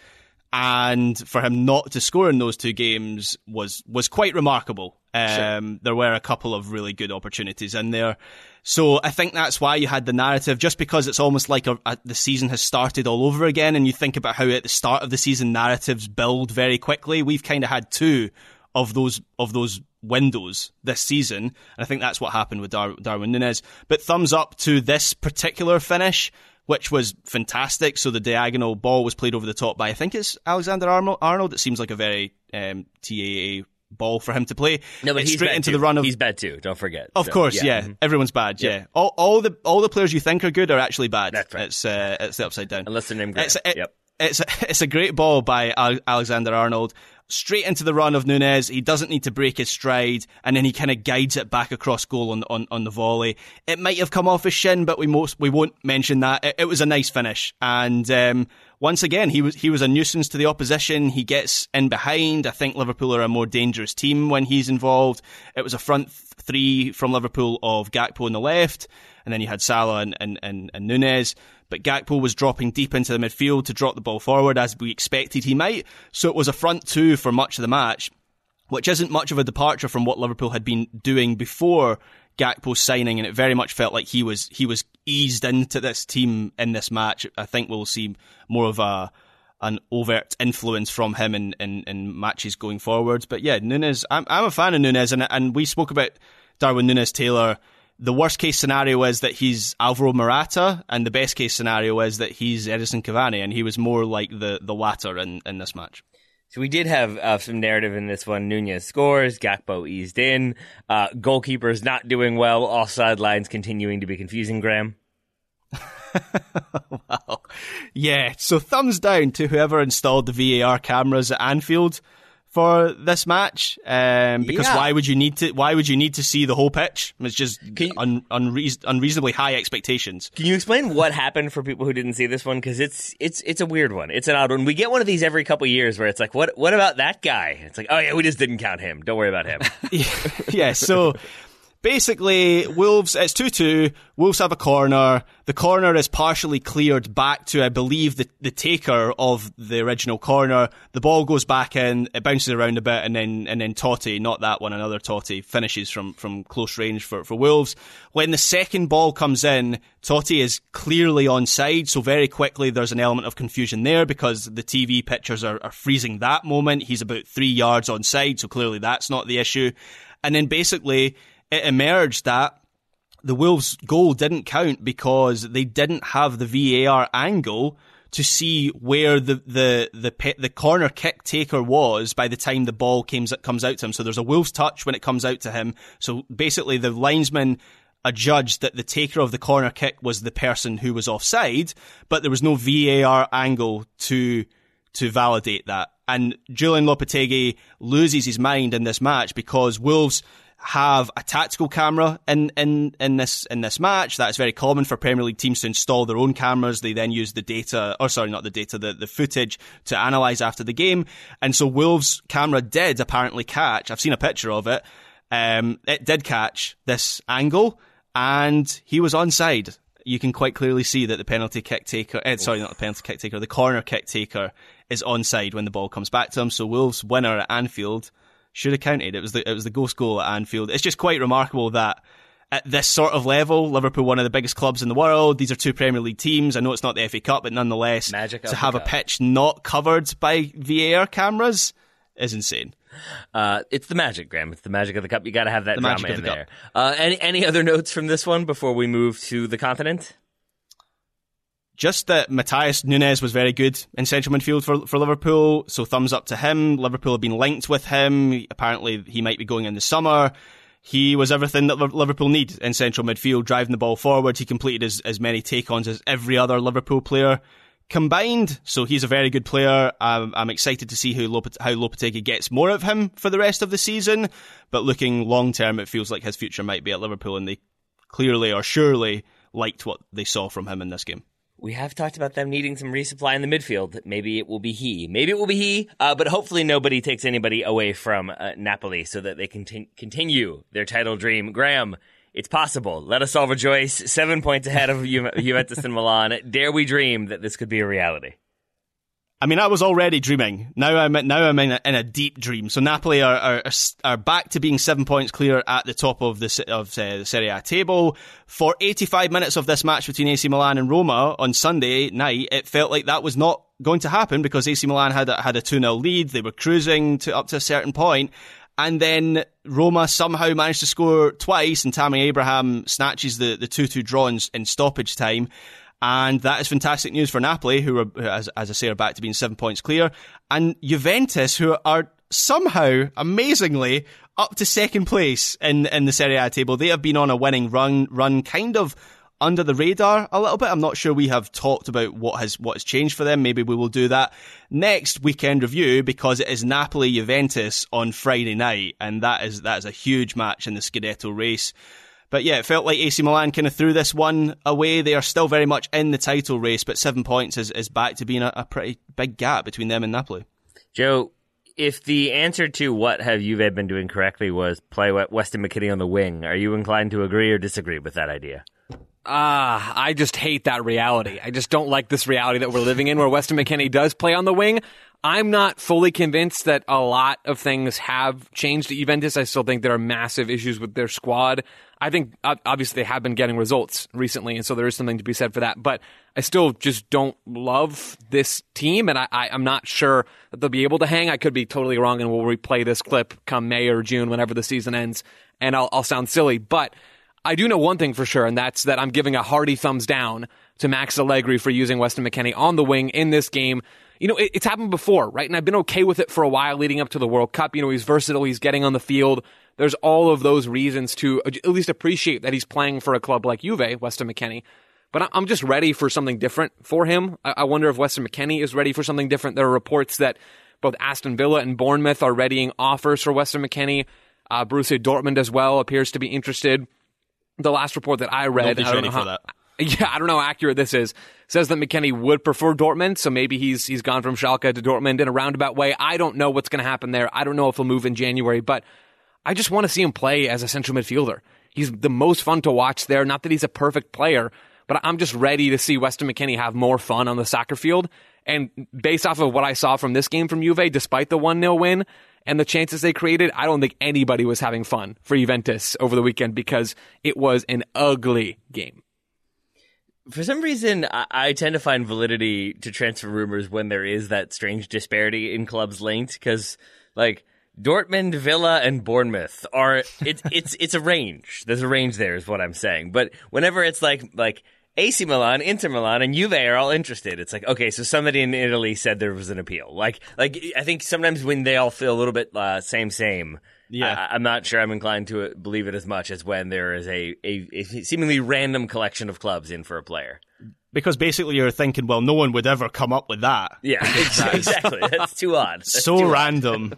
and for him not to score in those 2 games was quite remarkable. Sure. There were a couple of really good opportunities in there. So I think that's why you had the narrative, just because it's almost like the season has started all over again, and you think about how at the start of the season narratives build very quickly. We've kind of had 2 of those windows this season, and I think that's what happened with Darwin Núñez. But thumbs up to this particular finish, which was fantastic. So the diagonal ball was played over the top by, I think it's Alexander Arnold. It seems like a very TAA ball for him to play. No, but he's straight bad into too. the run of. He's bad too. Don't forget. Of course, yeah. Mm-hmm. Everyone's bad. Yeah. All the players you think are good are actually bad. That's right. It's the upside down. Unless they're named Graham. It's a great ball by Alexander Arnold. Straight into the run of Núñez. He doesn't need to break his stride, and then he kind of guides it back across goal on the volley. It might have come off his shin, but we won't mention that. It was a nice finish, and once again he was a nuisance to the opposition. He gets in behind. I think Liverpool are a more dangerous team when he's involved. It was a front 3 from Liverpool of Gakpo on the left, and then you had Salah and Núñez. But Gakpo was dropping deep into the midfield to drop the ball forward, as we expected he might. So it was a front 2 for much of the match, which isn't much of a departure from what Liverpool had been doing before Gakpo's signing, and it very much felt like he was eased into this team in this match. I think we'll see more of an overt influence from him in matches going forward. But yeah, Núñez, I'm a fan of Núñez, and we spoke about Darwin Núñez-Taylor. The worst case scenario is that he's Alvaro Morata, and the best case scenario is that he's Edison Cavani, and he was more like the latter in this match. So we did have some narrative in this one. Núñez scores, Gakpo eased in, goalkeepers not doing well, offside lines continuing to be confusing, Graham. Wow. Yeah, so thumbs down to whoever installed the VAR cameras at Anfield for this match, because why would you need to see the whole pitch? It's just unreasonably high expectations. Can you explain what happened for people who didn't see this one? Because it's a weird one. It's an odd one. We get one of these every couple of years where it's like, what about that guy? It's like, oh yeah, we just didn't count him. Don't worry about him. Yeah. So basically, Wolves, it's 2-2. Wolves have a corner. The corner is partially cleared back to, I believe, the taker of the original corner. The ball goes back in, it bounces around a bit, and then Totti, not that one, another Totti, finishes from close range for Wolves. When the second ball comes in, Totti is clearly onside, so very quickly there's an element of confusion there because the TV pictures are freezing that moment. He's about 3 yards onside, so clearly that's not the issue. And then basically it emerged that the Wolves' goal didn't count because they didn't have the VAR angle to see where the corner kick taker was by the time the ball comes out to him. So there's a Wolves touch when it comes out to him. So basically the linesman adjudged that the taker of the corner kick was the person who was offside, but there was no VAR angle to validate that. And Julian Lopetegui loses his mind in this match because Wolves have a tactical camera in this match. That's very common for Premier League teams to install their own cameras. They then use the footage to analyse after the game. And so Wolves' camera did apparently catch, I've seen a picture of it, it did catch this angle, and he was onside. You can quite clearly see that the the corner kick taker is onside when the ball comes back to him. So Wolves' winner at Anfield should have counted. It was the ghost goal at Anfield. It's just quite remarkable that at this sort of level, Liverpool, one of the biggest clubs in the world, these are two Premier League teams. I know it's not the FA Cup, but nonetheless, to have a pitch not covered by VAR cameras is insane. It's the magic, Graham. It's the magic of the cup. You got to have that drama in there. Any other notes from this one before we move to the continent? Just that Matheus Nunes was very good in central midfield for Liverpool, so thumbs up to him. Liverpool have been linked with him. Apparently he might be going in the summer. He was everything that Liverpool need in central midfield, driving the ball forward. He completed as many take-ons as every other Liverpool player combined, so he's a very good player. I'm excited to see how Lopetegui gets more of him for the rest of the season, but looking long-term, it feels like his future might be at Liverpool, and they clearly or surely liked what they saw from him in this game. We have talked about them needing some resupply in the midfield. Maybe it will be he. But hopefully nobody takes anybody away from Napoli so that they can continue their title dream. Graham, it's possible. Let us all rejoice. 7 points ahead of Juventus and Milan. Dare we dream that this could be a reality? I mean, I was already dreaming. Now I'm in a deep dream. So Napoli are back to being 7 points clear at the top of the Serie A table. For 85 minutes of this match between AC Milan and Roma on Sunday night, it felt like that was not going to happen because AC Milan had a 2-0 lead. They were cruising up to a certain point. And then Roma somehow managed to score twice, and Tammy Abraham snatches the 2-2 draw in stoppage time. And that is fantastic news for Napoli, who are, as I say, are back to being 7 points clear. And Juventus, who are somehow, amazingly, up to second place in the Serie A table. They have been on a winning run kind of under the radar a little bit. I'm not sure we have talked about what has changed for them. Maybe we will do that next weekend review, because it is Napoli-Juventus on Friday night. And that is a huge match in the Scudetto race. But yeah, it felt like AC Milan kind of threw this one away. They are still very much in the title race, but 7 points is back to being a pretty big gap between them and Napoli. Joe, if the answer to what have Juve been doing correctly was play Weston McKennie on the wing, are you inclined to agree or disagree with that idea? I just hate that reality. I just don't like this reality that we're living in where Weston McKennie does play on the wing. I'm not fully convinced that a lot of things have changed at Juventus. I still think there are massive issues with their squad. I think obviously they have been getting results recently, and so there is something to be said for that. But I still just don't love this team, and I'm not sure that they'll be able to hang. I could be totally wrong, and we'll replay this clip come May or June, whenever the season ends, and I'll sound silly. But I do know one thing for sure, and that's that I'm giving a hearty thumbs down to Max Allegri for using Weston McKennie on the wing in this game. You know, it's happened before, right? And I've been okay with it for a while leading up to the World Cup. You know, he's versatile, he's getting on the field. There's all of those reasons to at least appreciate that he's playing for a club like Juve, Weston McKennie. But I'm just ready for something different for him. I wonder if Weston McKennie is ready for something different. There are reports that both Aston Villa and Bournemouth are readying offers for Weston McKennie. Borussia Dortmund as well appears to be interested. The last report that I read, I don't know how accurate this is, says that McKennie would prefer Dortmund, so maybe he's gone from Schalke to Dortmund in a roundabout way. I don't know what's going to happen there. I don't know if he'll move in January, but I just want to see him play as a central midfielder. He's the most fun to watch there. Not that he's a perfect player, but I'm just ready to see Weston McKennie have more fun on the soccer field. And based off of what I saw from this game from Juve, despite the 1-0 win and the chances they created, I don't think anybody was having fun for Juventus over the weekend because it was an ugly game. For some reason, I tend to find validity to transfer rumors when there is that strange disparity in clubs linked, because, like, Dortmund, Villa, and Bournemouth are it's a range. There's a range there, is what I'm saying. But whenever it's like AC Milan, Inter Milan, and Juve are all interested, it's like, okay, so somebody in Italy said there was an appeal. Like I think sometimes when they all feel a little bit same. Yeah, I'm not sure I'm inclined to believe it as much as when there is a seemingly random collection of clubs in for a player. Because basically you're thinking, well, no one would ever come up with that. Yeah, exactly. That's too odd. That's so too random.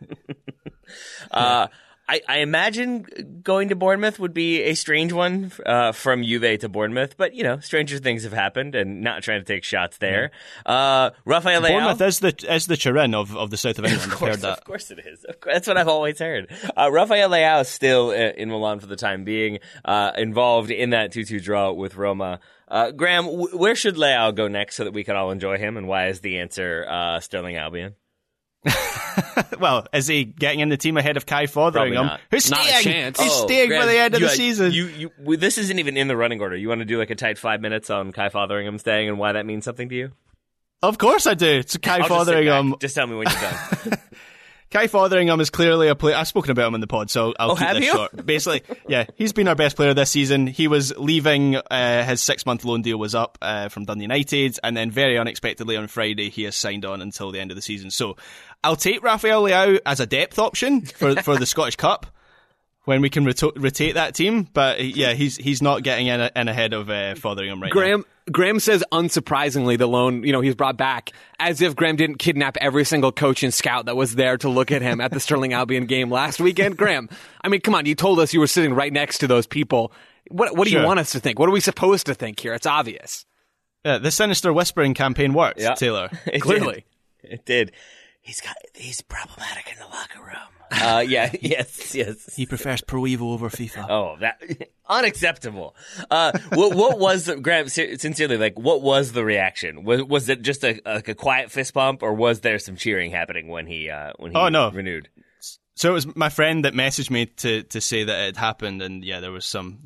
I imagine going to Bournemouth would be a strange one from Juve to Bournemouth, but, you know, stranger things have happened, and not trying to take shots there. Rafael Leao. Bournemouth is the Turin of the south of England. I've heard that. Of course it is. That's what I've always heard. Rafael Leao is still in Milan for the time being, involved in that 2-2 draw with Roma. Graham, where should Leao go next so that we can all enjoy him, and why is the answer Sterling Albion? Well, is he getting in the team ahead of Kai Fotheringham? Who's not staying? a chance. He's staying by the end of the season. This isn't even in the running order. You want to do like a tight 5 minutes on Kai Fotheringham staying and why that means something to you? Of course I do. It's Kai Fotheringham. Just tell me when you're done. Kai Fotheringham is clearly a player. I've spoken about him in the pod, so I'll keep this short. Basically, yeah, he's been our best player this season. He was leaving, his 6-month loan deal was up from Dundee United, and then very unexpectedly on Friday, he has signed on until the end of the season. So I'll take Rafael Leao as a depth option for the Scottish Cup when we can rotate that team. But yeah, he's not getting in ahead of Fotheringham right now. Graham says, unsurprisingly, the loan, he's brought back, as if Graham didn't kidnap every single coach and scout that was there to look at him at the Sterling Albion game last weekend. Graham, I mean, come on, you told us you were sitting right next to those people. What do you want us to think? What are we supposed to think here? It's obvious. The sinister whispering campaign worked, Taylor. Clearly. It did. he's problematic in the locker room. Yes. He prefers Pro Evo over FIFA. Oh, that unacceptable. What was Graham? Sincerely, like, what was the reaction? Was it just a quiet fist pump, or was there some cheering happening when he renewed? So it was my friend that messaged me to say that it had happened, and yeah, there was some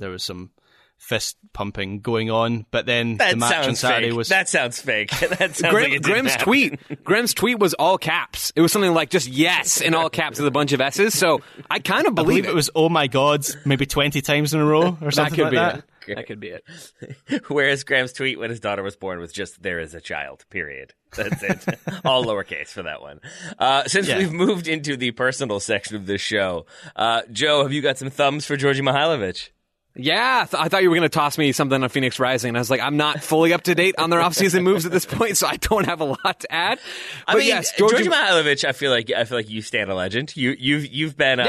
fist pumping going on, but then the match on Saturday was... That sounds fake. That sounds like it Graham's tweet was all caps. It was something like just yes in all caps with a bunch of S's, so I kind of believe it was oh my god maybe 20 times in a row or something like that. That could be it. Whereas Graham's tweet when his daughter was born was just, there is a child, period. That's it. All lowercase for that one. Since we've moved into the personal section of this show, Joe, have you got some thumbs for Djordje Mihailovic? Yeah, I thought you were going to toss me something on Phoenix Rising, and I was like, I'm not fully up to date on their offseason moves at this point, so I don't have a lot to add. But yes, Djordje Mihailovic, I feel like you stand a legend. You've been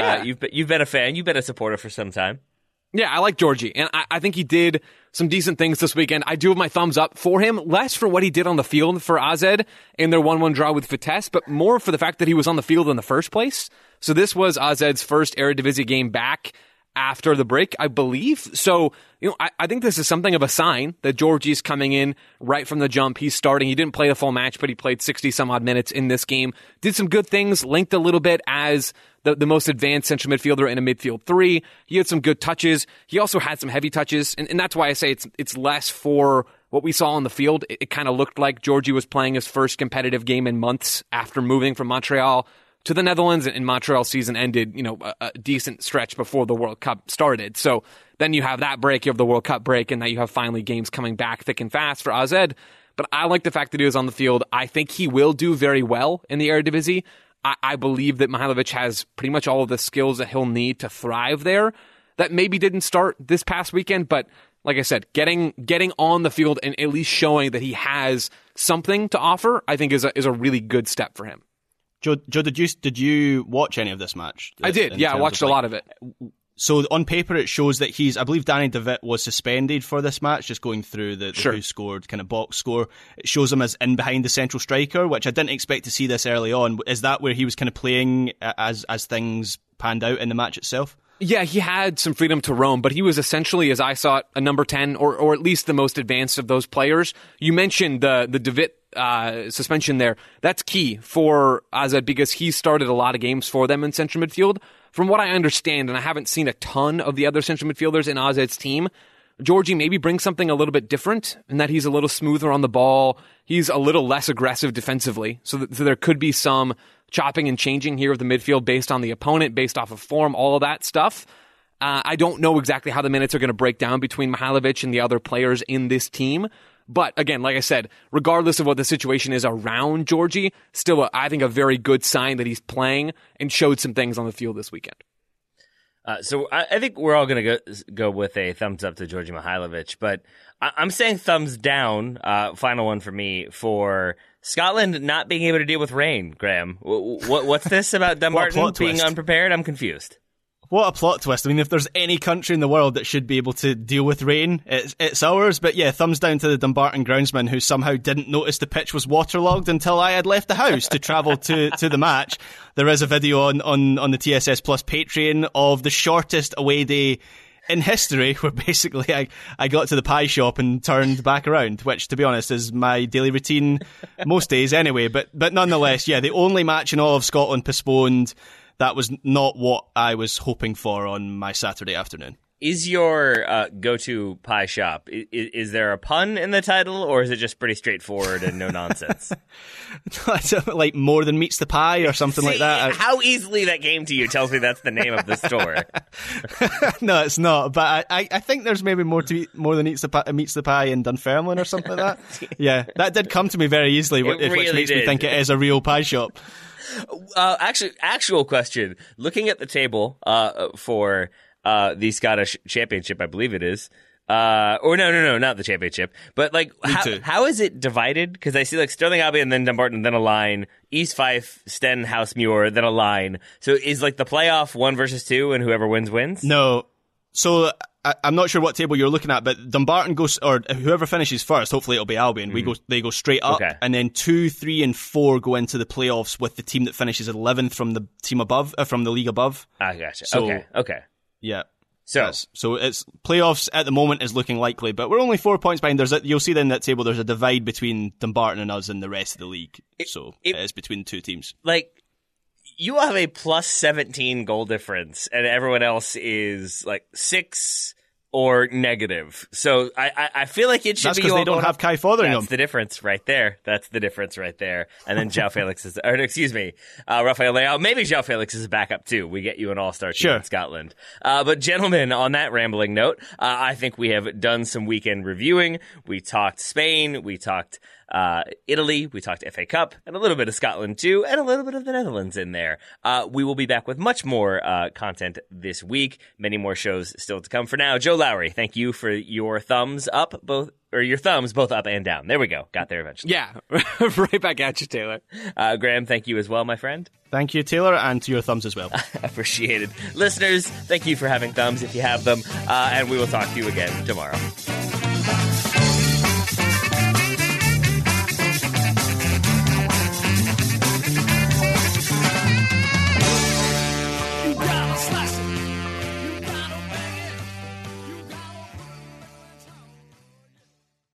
a fan, you've been a supporter for some time. Yeah, I like Djordje, and I think he did some decent things this weekend. I do have my thumbs up for him, less for what he did on the field for AZ in their 1-1 draw with Vitesse, but more for the fact that he was on the field in the first place. So this was AZ's first Eredivisie game back after the break, I believe. So, I think this is something of a sign that Djordje's coming in right from the jump. He's starting. He didn't play the full match, but he played 60-some-odd minutes in this game. Did some good things, linked a little bit as the most advanced central midfielder in a midfield three. He had some good touches. He also had some heavy touches, and that's why I say it's less for what we saw on the field. It kind of looked like Djordje was playing his first competitive game in months after moving from Montreal to the Netherlands, and Montreal season ended, a decent stretch before the World Cup started. So then you have that break, you have the World Cup break, and now you have finally games coming back thick and fast for AZ. But I like the fact that he was on the field. I think he will do very well in the Eredivisie. I believe that Mihailovic has pretty much all of the skills that he'll need to thrive there. That maybe didn't start this past weekend, but like I said, getting on the field and at least showing that he has something to offer, I think is a really good step for him. Joe, did you watch any of this match? I did. Yeah, I watched a lot of it. So on paper, it shows that I believe Danny DeVitt was suspended for this match, just going through the who scored kind of box score. It shows him as in behind the central striker, which I didn't expect to see this early on. Is that where he was kind of playing as things panned out in the match itself? Yeah, he had some freedom to roam, but he was essentially, as I saw it, a number 10, or at least the most advanced of those players. You mentioned the DeVitt suspension there. That's key for AZ because he started a lot of games for them in central midfield. From what I understand, and I haven't seen a ton of the other central midfielders in AZ's team, Djordje maybe brings something a little bit different in that he's a little smoother on the ball. He's a little less aggressive defensively. So there could be some chopping and changing here of the midfield based on the opponent, based off of form, all of that stuff. I don't know exactly how the minutes are going to break down between Mihailovic and the other players in this team. But again, like I said, regardless of what the situation is around Djordje, still, I think a very good sign that he's playing and showed some things on the field this weekend. So I think we're all going to go with a thumbs up to Djordje Mihailovic, but I'm saying thumbs down, final one for me, for Scotland not being able to deal with rain, Graham. What's this about Dumbarton being unprepared? I'm confused. What a plot twist. I mean, if there's any country in the world that should be able to deal with rain, it's ours. But yeah, thumbs down to the Dumbarton groundsman who somehow didn't notice the pitch was waterlogged until I had left the house to travel to the match. There is a video on the TSS Plus Patreon of the shortest away day in history, where basically I got to the pie shop and turned back around, which, to be honest, is my daily routine most days anyway. But nonetheless, yeah, the only match in all of Scotland postponed. That was not what I was hoping for on my Saturday afternoon. Is your go-to pie shop, is there a pun in the title, or is it just pretty straightforward and no nonsense? Like More Than Meets the Pie or something like that. How easily that came to you tells me that's the name of the store. No, it's not. But I think there's maybe more Than Meets the Pie in Dunfermline or something like that. Yeah, that did come to me very easily, which makes me think it is a real pie shop. Actual question. Looking at the table for the Scottish Championship, I believe it is. Or no, not the Championship. But like, how is it divided? Because I see like Stirling Albion, then Dumbarton, then a line. East Fife, Sten, Housemuir, then a line. So is like the playoff 1 versus 2, and whoever wins wins? No. So I'm not sure what table you're looking at, but Dumbarton goes, or whoever finishes first, hopefully it'll be Albion. They go straight up, and then 2, 3, and 4 go into the playoffs with the team that finishes 11th from the team above, from the league above. I gotcha. So, okay. Yeah. So it's playoffs at the moment is looking likely, but we're only 4 points behind. You'll see in that table there's a divide between Dumbarton and us and the rest of the league. It is between the two teams. Like, you have a plus 17 goal difference, and everyone else is like 6 or negative. So I feel like it should That's be. because they don't have Kai Fotheringham. That's the difference right there. And then João Felix is, or excuse me, Rafael Leao. Maybe João Felix is a backup too. We get you an all-star team in Scotland. But gentlemen, on that rambling note, I think we have done some weekend reviewing. We talked Spain. We talked Italy, we talked FA Cup, and a little bit of Scotland too, and a little bit of the Netherlands in there. We will be back with much more content this week. Many more shows still to come. For now, Joe Lowry, thank you for your thumbs up, both up and down. There we go. Got there eventually. Yeah, right back at you, Taylor. Graham, thank you as well, my friend. Thank you, Taylor, and to your thumbs as well. Appreciated. Listeners, thank you for having thumbs if you have them, and we will talk to you again tomorrow. Slice it.